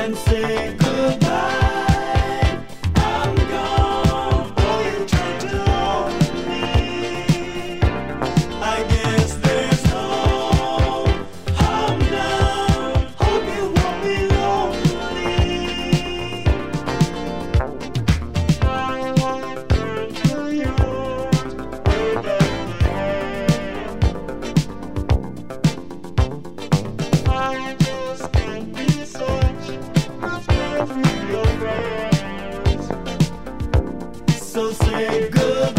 and say goodbye. I'm gone. Oh, you tried to hold me. I guess there's no harm done. Hope you won't be lonely. I just can't be such a through your eyes. So say goodbye.